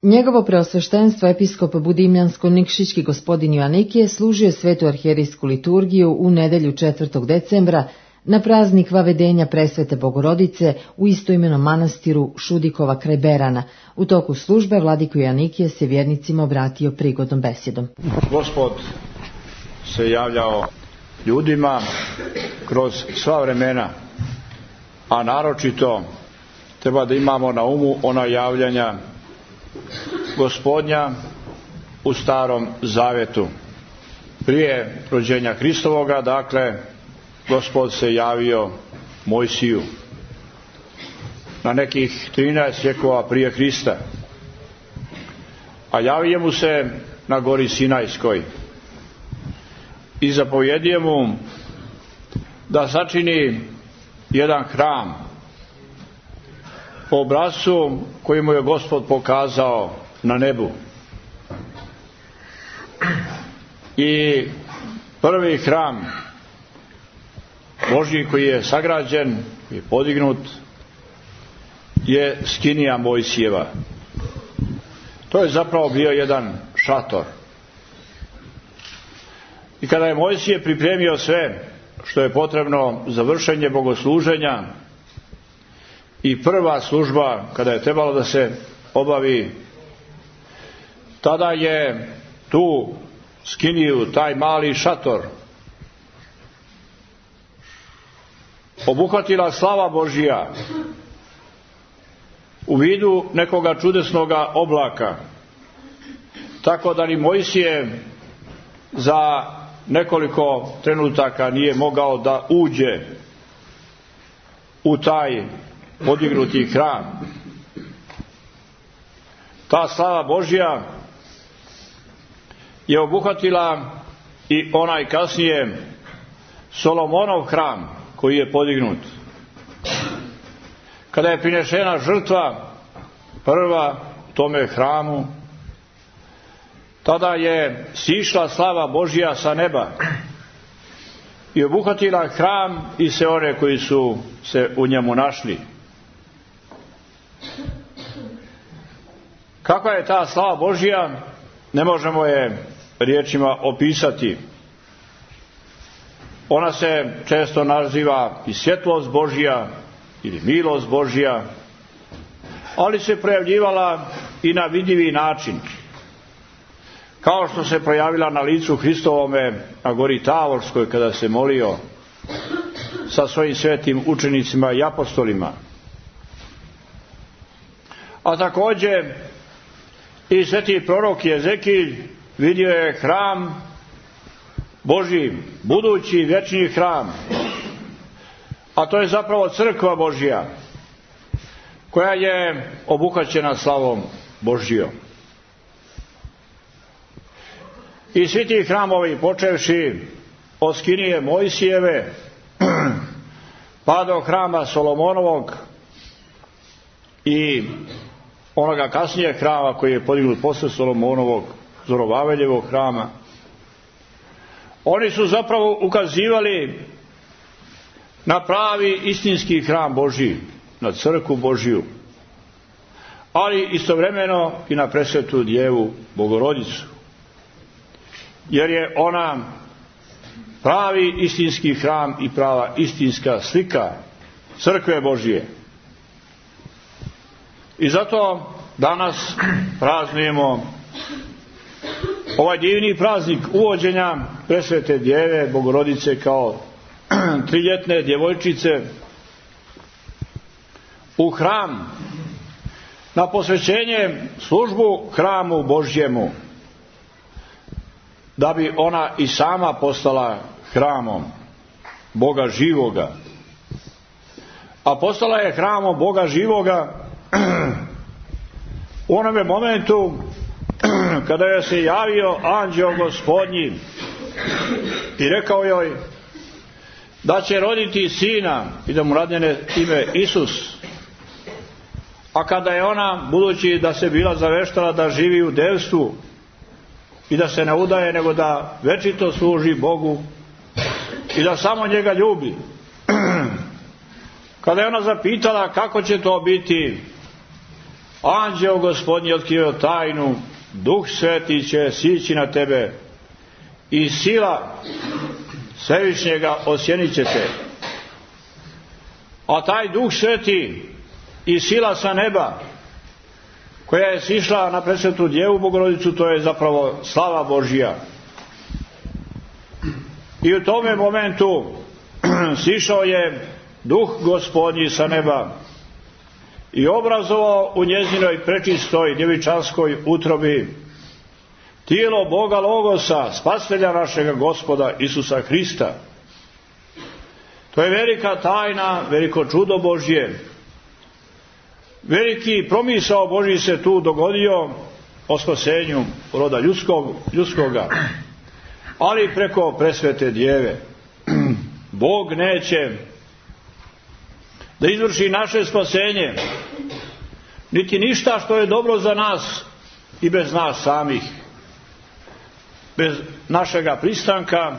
Njegovo preosveštenstvo episkop budimljansko-nikšićki gospodin Joanikije služio svetu arhijerijsku liturgiju u nedelju 4. decembra na praznik vavedenja presvete Bogorodice u istoimenom manastiru Šudikova kraj Berana. U toku službe vladiko Joanikije se vjernicima obratio prigodnom besjedom. Gospod se javljao ljudima kroz sva vremena, a naročito treba da imamo na umu ona javljanja Gospodnja u Starom Zavetu. Prije rođenja Hristovoga, dakle, Gospod se javio Mojsiju na nekih 13 vjekova prije Hrista, a javio mu se na gori Sinajskoj i zapovjedio mu da sačini jedan hram po obrascu koji mu je Gospod pokazao na nebu. I prvi hram Božji koji je sagrađen i podignut je skinija Mojsijeva. To je zapravo bio jedan šator. I kada je Mojsije pripremio sve što je potrebno za vršenje bogosluženja i prva služba kada je trebalo da se obavi, tada je tu skiniju, taj mali šator, obuhvatila slava Božja u vidu nekoga čudesnoga oblaka, tako da ni Mojsije za nekoliko trenutaka nije mogao da uđe u taj podignuti hram. Ta slava Božja je obuhvatila i onaj kasnije Solomonov hram koji je podignut. Kada je prinešena žrtva prva tome hramu, tada je sišla slava Božja sa neba i obuhvatila hram i sve one koji su se u njemu našli. Kakva je ta slava Božja, ne možemo je riječima opisati. Ona se često naziva i svjetlost Božja ili milost Božja, ali se projavljivala i na vidljivi način, kao što se projavila na licu Hristovome na gori Tavorskoj kada se molio sa svojim svetim učenicima i apostolima. A također i sveti prorok Jezekilj vidio je hram Božji, budući vječni hram, a to je zapravo crkva Božja koja je obuhvaćena slavom Božjom. I svi ti hramovi, počevši od skinije Mojsijeve pa do hrama Solomonovog i onoga kasnije hrama koji je podignut posle Solomonovog, Zorovaveljevog hrama, oni su zapravo ukazivali na pravi istinski hram Božji, na crkvu Božju, ali istovremeno i na presvetu Djevu Bogorodicu, jer je ona pravi istinski hram i prava istinska slika crkve Božje. I zato danas praznujemo ovaj divni praznik uvođenja presvete Djeve Bogorodice kao triljetne djevojčice u hram, na posvećenje službu hramu Božjemu, da bi ona i sama postala hramom Boga živoga. A postala je hramom Boga živoga u onome momentu kada je se javio anđeo Gospodnji i rekao joj da će roditi sina i da mu dadne ime Isus. A kada je ona, budući da se bila zaveštala da živi u devstvu i da se ne udaje, nego da večito služi Bogu i da samo njega ljubi, kada je ona zapitala kako će to biti, Anđeo Gospodnji otkrio tajnu, Duh Sveti će sići na tebe i sila Svevišnjega osjenit će te. A taj Duh Sveti i sila sa neba koja je sišla na presvetu Djevu Bogorodicu, to je zapravo slava Božja. I u tome momentu sišao je Duh Gospodnji sa neba i obrazovao u njezinoj prečistoj djevičanskoj utrobi tijelo Boga Logosa, spasitelja našega Gospoda Isusa Hrista. To je velika tajna, veliko čudo Božje. Veliki promisao Božji se tu dogodio o spasenju roda ljudskoga, ali preko presvete Djeve. Bog neće da izvrši naše spasenje, niti ništa što je dobro za nas i bez nas samih, bez našega pristanka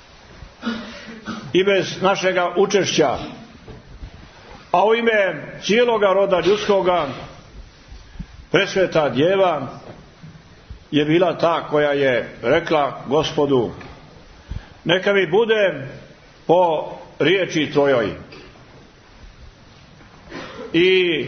i bez našega učešća. A u ime cijeloga roda ljudskoga presveta Djeva je bila ta koja je rekla Gospodu: neka mi bude po riječi tvojoj. I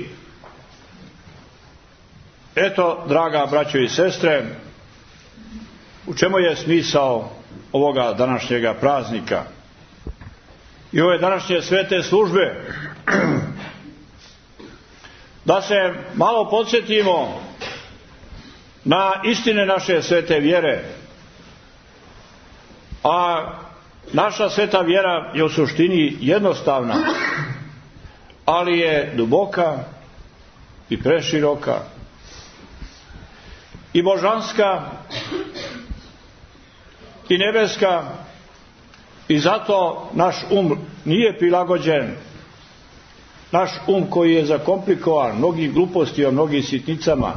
eto, draga braćo i sestre, u čemu je smisao ovoga današnjega praznika i ove današnje svete službe? Da se malo podsjetimo na istine naše svete vjere. A naša sveta vjera je u suštini jednostavna, ali je duboka i preširoka i božanska i nebeska, i zato naš nije prilagođen, naš koji je zakomplikovan mnogim glupostima, mnogim sitnicama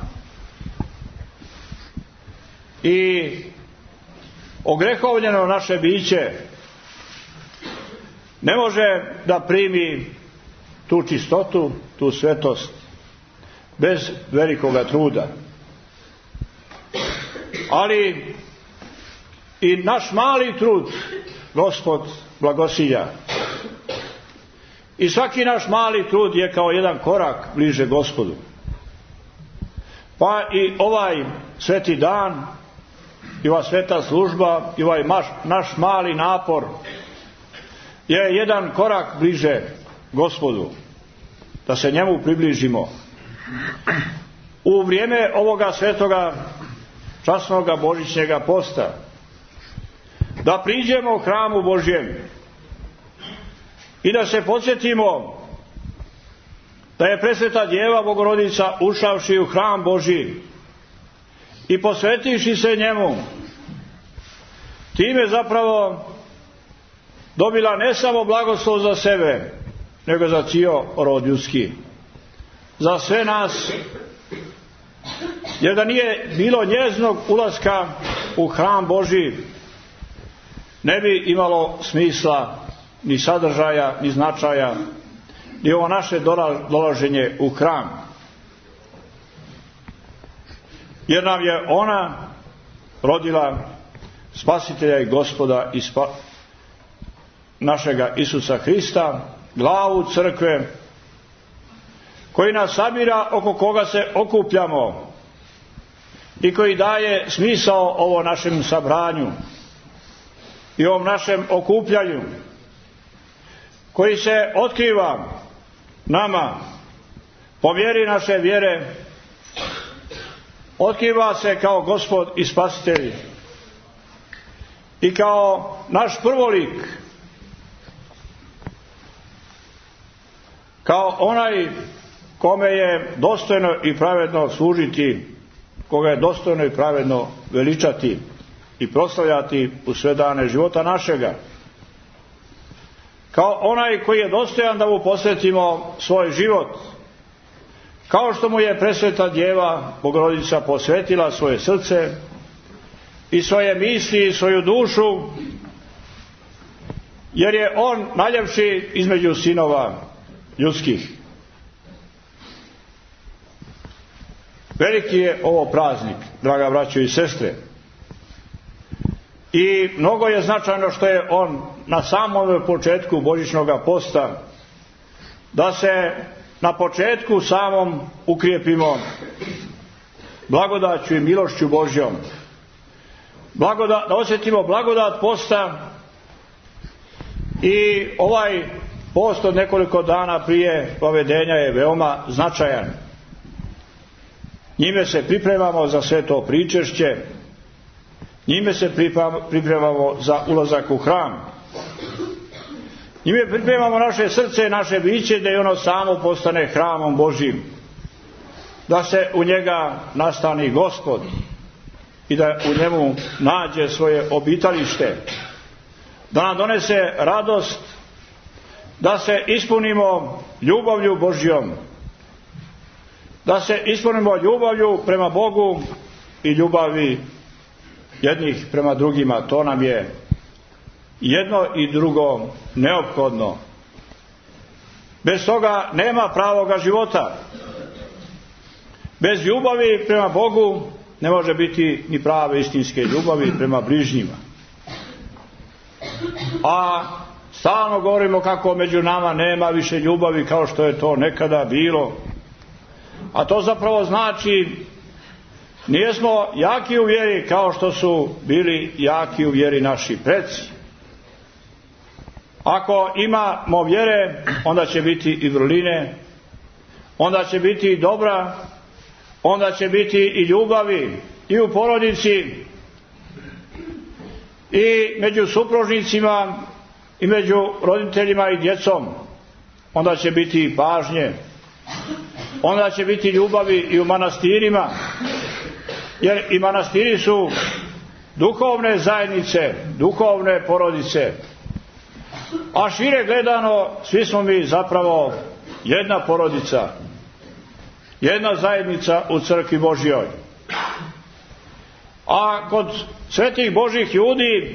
i ogrehovljeno naše biće ne može da primi tu čistotu, tu svetost bez velikoga truda. Ali i naš mali trud Gospod blagosilja. I svaki naš mali trud je kao jedan korak bliže Gospodu. Pa i ovaj sveti dan, i ova sveta služba, i ovaj naš mali napor je jedan korak bliže Gospodu, da se njemu približimo. U vrijeme ovoga svetoga časnoga božićnjega posta, da priđemo hramu Božjem i da se podsjetimo da je presveta Djeva Bogorodica, ušavši u hram Božji i posvetivši se njemu, time zapravo dobila ne samo blagoslov za sebe, nego za cijel rod ljudski, za sve nas. Jer da nije bilo njezinog ulaska u hram Božji, ne bi imalo smisla, ni sadržaja, ni značaja, ni ovo naše dolaženje u hram. Jer nam je ona rodila spasitelja i Gospoda i našega Isusa Hrista, glavu crkve, koji nas sabira, oko koga se okupljamo i koji daje smisao ovo našem sabranju i ovom našem okupljanju, koji se otkriva nama po mjeri naše vjere, otkriva se kao Gospod i Spasitelj i kao naš prvolik, kao onaj kome je dostojno i pravedno služiti, koga je dostojno i pravedno veličati i proslavljati u sve dane života našega, kao onaj koji je dostojan da mu posvetimo svoj život, kao što mu je presveta Djeva Bogorodica posvetila svoje srce i svoje misli i svoju dušu, jer je on najljepši između sinova ljudskih. Veliki je ovo praznik, draga braćo i sestre. I mnogo je značajno što je on na samom početku božićnog posta, da se na početku samom ukrijepimo blagodaću i milošću Božjom. Da osjetimo blagodat posta i ovaj post od nekoliko dana prije vavedenja je veoma značajan. Njime se pripremamo za sveto pričešće, njime se pripremamo za ulazak u hram. Njime pripremamo naše srce, naše biće, da i ono samo postane hramom Božjim, da se u njega nastani Gospod i da u njemu nađe svoje obitalište, da nam donese radost, da se ispunimo ljubavlju Božjom, da se ispunimo ljubavlju prema Bogu i ljubavi jednih prema drugima. To nam je jedno i drugo neophodno. Bez toga nema pravoga života. Bez ljubavi prema Bogu ne može biti ni prave istinske ljubavi prema bližnjima. A stalno govorimo kako među nama nema više ljubavi kao što je to nekada bilo. A to zapravo znači nijesmo jaki u vjeri kao što su bili jaki u vjeri naši preci. Ako imamo vjere, onda će biti i vrline, onda će biti i dobra, onda će biti i ljubavi i u porodici i među supružnicima i među roditeljima i djecom. Onda će biti i pažnje, onda će biti ljubavi i u manastirima, jer i manastiri su duhovne zajednice, duhovne porodice. A šire gledano, svi smo mi zapravo jedna porodica, jedna zajednica u crkvi Božjoj. A kod svetih Božjih ljudi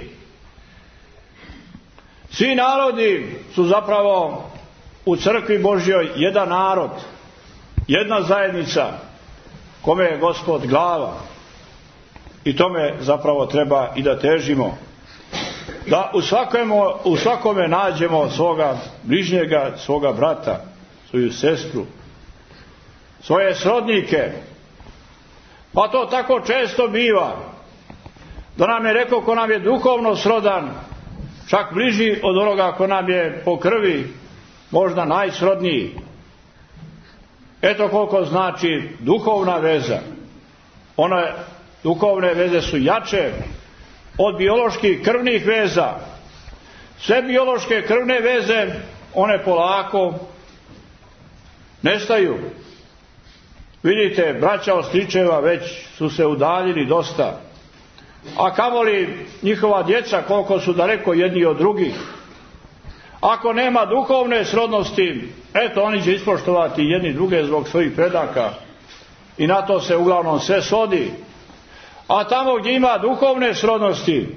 svi narodi su zapravo u crkvi Božjoj jedan narod, jedna zajednica kome je Gospod glava. I tome zapravo treba i da težimo, da u svakome nađemo svoga bližnjega, svoga brata, svoju sestru, svoje srodnike. Pa to tako često biva, da nam je rekao ko nam je duhovno srodan, čak bliži od onoga ko nam je po krvi možda najsrodniji. Eto koliko znači duhovna veza. Duhovne veze su jače od bioloških krvnih veza. Sve biološke krvne veze, one polako nestaju. Vidite, braća od stričeva već su se udaljili dosta. A kamoli njihova djeca koliko su daleko jedni od drugih. Ako nema duhovne srodnosti, eto oni će ispoštovati jedni druge zbog svojih predaka. I na to se uglavnom sve svodi. A tamo gdje ima duhovne srodnosti,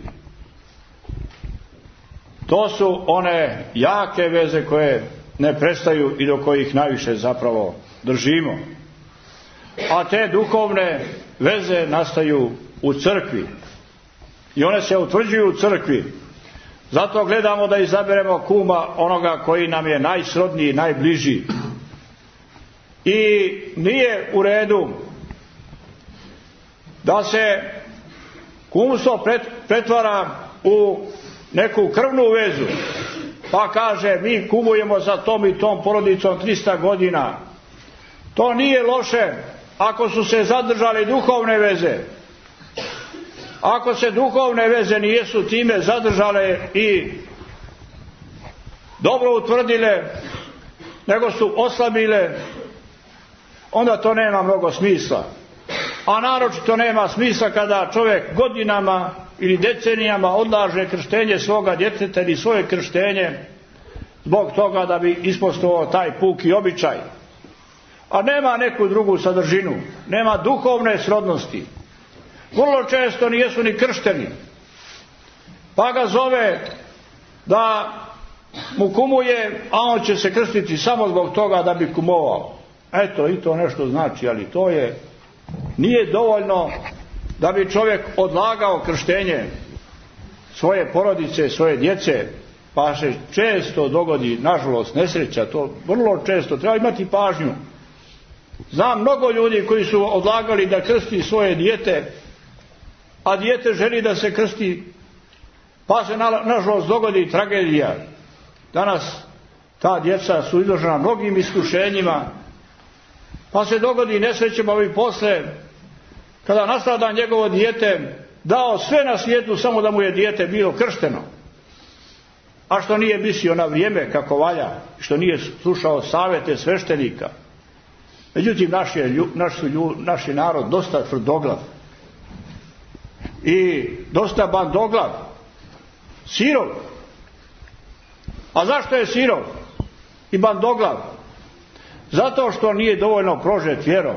to su one jake veze koje ne prestaju i do kojih najviše zapravo držimo. A te duhovne veze nastaju u crkvi. I one se utvrđuju u crkvi. Zato gledamo da izaberemo kuma onoga koji nam je najsrodniji, najbliži. I nije u redu da se kumstvo pretvara u neku krvnu vezu, pa kaže mi kumujemo za tom i tom porodicom 300 godina. To nije loše ako su se zadržale duhovne veze. Ako se duhovne veze nijesu time zadržale i dobro utvrdile, nego su oslabile, onda to nema mnogo smisla. A naročito nema smisla kada čovjek godinama ili decenijama odlaže krštenje svoga djeteta ili svoje krštenje zbog toga da bi ispostovao taj puki običaj. A nema neku drugu sadržinu, nema duhovne srodnosti. Vrlo često nijesu ni kršteni. Pa ga zove da mu kumuje, a on će se krstiti samo zbog toga da bi kumovao. Eto, i to nešto znači, ali to je Nije dovoljno da bi čovjek odlagao krštenje svoje porodice, svoje djece, pa se često dogodi, nažalost, nesreća, to vrlo često, treba imati pažnju. Znam mnogo ljudi koji su odlagali da krsti svoje dijete, a dijete želi da se krsti, pa se nažalost dogodi tragedija. Danas ta djeca su izložena mnogim iskušenjima, pa se dogodi nesrećama i posle, kada nastrada njegovo dijete, dao sve na svijetu samo da mu je dijete bilo kršteno, a što nije mislio na vrijeme kako valja, što nije slušao savjete sveštenika. Međutim, naš je narod dosta tvrdoglav i dosta bandoglav, sirov. A zašto je sirov i bandoglav? Zato što nije dovoljno prožet vjerom,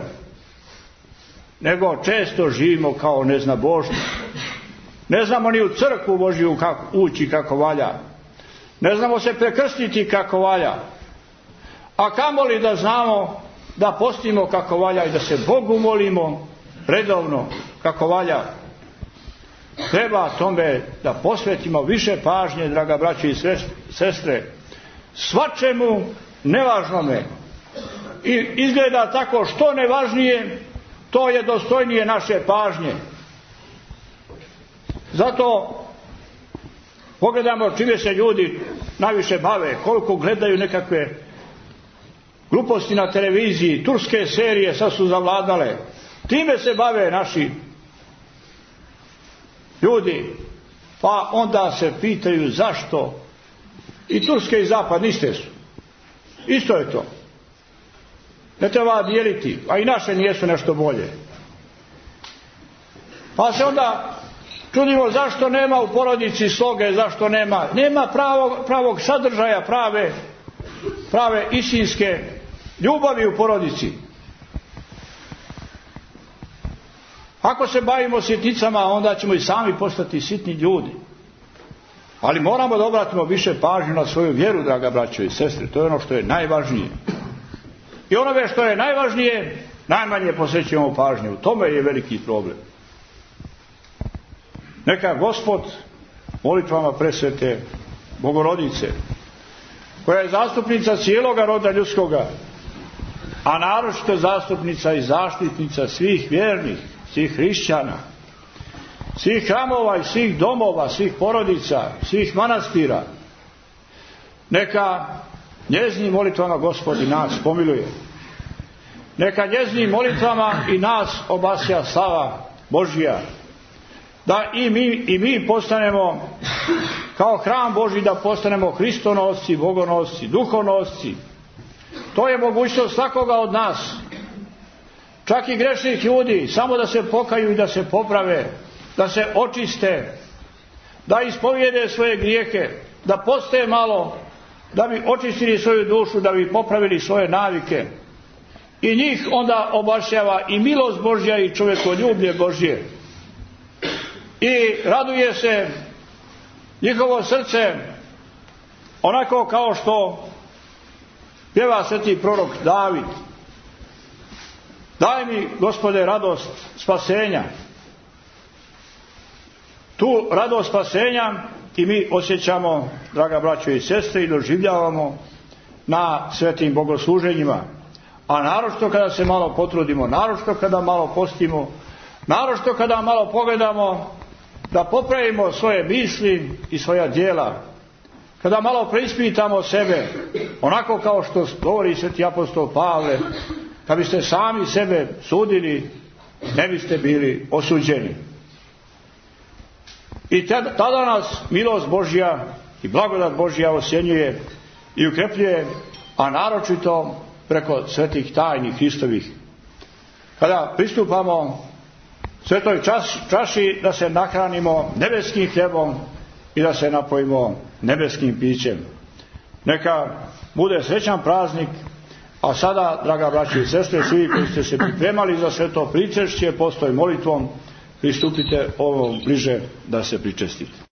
nego često živimo kao neznabošci. Ne znamo ni u crkvu Božju ući kako valja, ne znamo se prekrstiti kako valja, a kamoli da znamo da postimo kako valja i da se Bogu molimo redovno kako valja. Treba tome da posvetimo više pažnje, draga braćo i sestre, svačemu nevažnome. I izgleda tako što nevažnije, to je dostojnije naše pažnje. Zato pogledamo čime se ljudi najviše bave, koliko gledaju nekakve gluposti na televiziji, turske serije sad su zavladale. Time se bave naši ljudi, pa onda se pitaju zašto. I turske i zapad iste su. Isto je to. Ne treba dijeliti, a i naše nijesu nešto bolje. Pa se onda čudimo zašto nema u porodici sloge, zašto nema pravog sadržaja, prave istinske ljubavi u porodici. Ako se bavimo sitnicama, onda ćemo i sami postati sitni ljudi. Ali moramo da obratimo više pažnje na svoju vjeru, draga braćo i sestre. To je ono što je najvažnije. I onome što je najvažnije, najmanje posvećujemo pažnje. U tome je veliki problem. Neka Gospod molitvama presvete Bogorodice, koja je zastupnica cijeloga roda ljudskoga, a naročito zastupnica i zaštitnica svih vjernih, svih hrišćana, svih hramova i svih domova, svih porodica, svih manastira, neka njeznim molitvama Gospod i nas pomiluje. Neka njeznim molitvama i nas obasja slava Božja. Da i mi postanemo kao hram Božji, da postanemo hristonosci, bogonosci, duhonosci. To je mogućnost svakoga od nas. Čak i grešnih ljudi, samo da se pokaju i da se poprave, da se očiste, da ispovijede svoje grijehe, da poste malo, da bi očistili svoju dušu, da bi popravili svoje navike. I njih onda obasjava i milost Božja i čovjekoljublje Božje. I raduje se njihovo srce onako kao što pjeva sveti prorok David. Daj mi, Gospode, radost spasenja. Tu radost spasenja i mi osjećamo, draga braćo i sestre, i doživljavamo na svetim bogosluženjima. A naročito kada se malo potrudimo, naročito kada malo postimo, naročito kada malo pogledamo da popravimo svoje misli i svoja djela, kada malo preispitamo sebe, onako kao što govori sveti apostol Pavle, kad biste sami sebe sudili, ne biste bili osuđeni. I tada nas milost Božja i blagodat Božja osjenjuje i ukrepljuje, a naročito preko svetih tajni Hristovih. Kada pristupamo svetoj čaši da se nahranimo nebeskim hljebom i da se napojimo nebeskim pićem. Neka bude srećan praznik, a sada, draga braćo i sestre, svi koji ste se pripremali za sveto pričešće, postoj molitvom, pristupite ovo bliže da se pričestite.